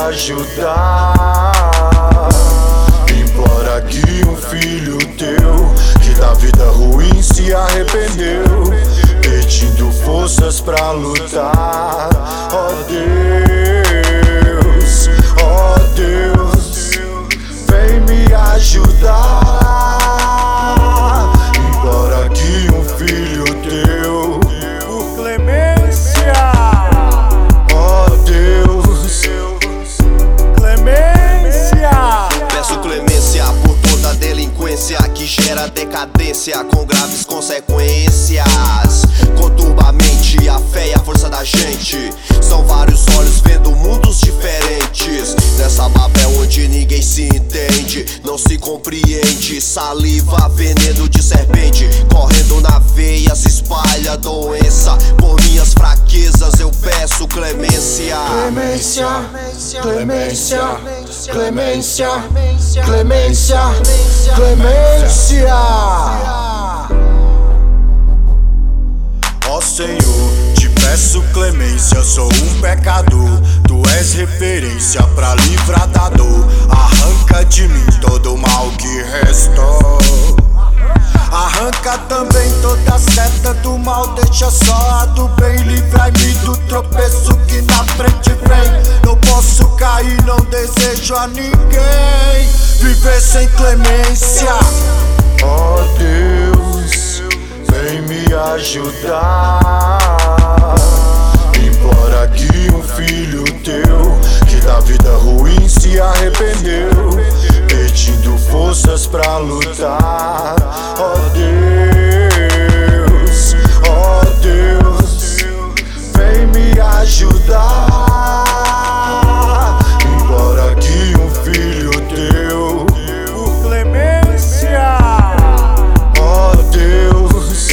ajudar. Implora que um filho teu, que da vida ruim se arrependeu, pedindo forças pra lutar. Ó Deus, ó Deus, vem me ajudar. Implora que um filho teu, por clemência. ó Deus, Clemência. Peço clemência por toda a delinquência que gera decadência com graves consequências. Conturba a mente, a fé e a força da gente. São vários olhos vendo mundos diferentes. Nessa Babel onde ninguém se entende, não se compreende. Saliva, veneno de serpente, correndo na veia se espalha doença. Por minhas fraquezas eu peço clemência. clemência, clemência, clemência, clemência, clemência. Ó Senhor, te peço clemência, sou um pecador. Tu és referência pra livrar da dor. Arranca de mim todo o mal que restou. Arranca também toda a seta do mal, deixa só a do bem. Livrai-me do tropeço que na frente vem. Não posso cair, não desejo a ninguém viver sem clemência. Ó Deus, vem me ajudar. Implora que um filho teu, que da vida ruim se arrependeu, pedindo forças pra lutar. Ó Deus, ó Deus, vem me ajudar. Implora que um filho teu, Por clemência. ó Deus,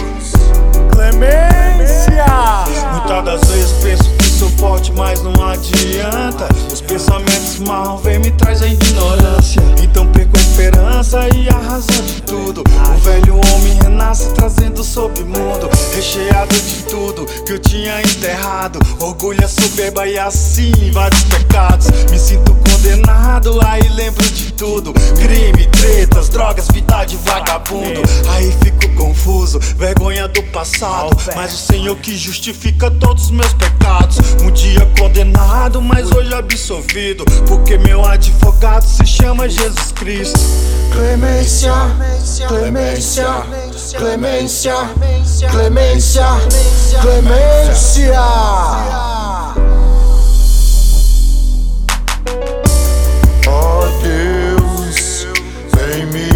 Clemência. Muitas das vezes penso que sou forte, mas não adianta. Os pensamentos mal vêm me trazem ignorância. Então perco a esperança e a razão de tudo. O velho homem renasce trazendo submundo, recheado de tudo que eu tinha enterrado. Orgulho, soberba e assim vários pecados. Me sinto condenado, aí lembro de tudo. Crime, tretas, drogas, vida de vagabundo. Aí fico confuso, vergonha do passado. Mas o Senhor que justifica todos os meus pecados. Um dia condenado, mas hoje absolvido, porque meu advogado se chama Jesus Cristo. clemência, clemência, clemência, clemência, clemência. Ó Deus, vem me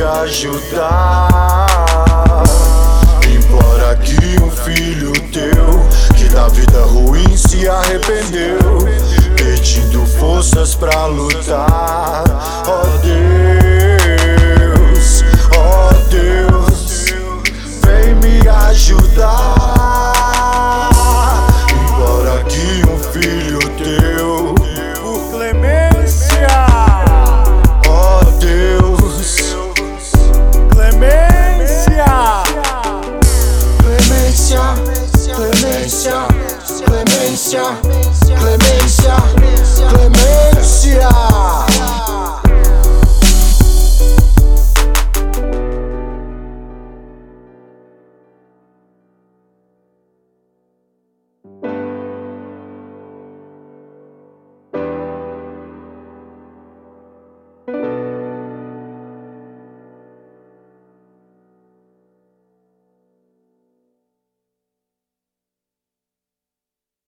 ajudar. Implora que um filho teu, que da vida ruim se arrependeu, pedindo forças pra lutar. Ó Deus, ó Deus, vem me ajudar. Implora que um filho teu, Por clemência. ó Deus, Clemência. clemência, clemência, clemência, clemência, clemência.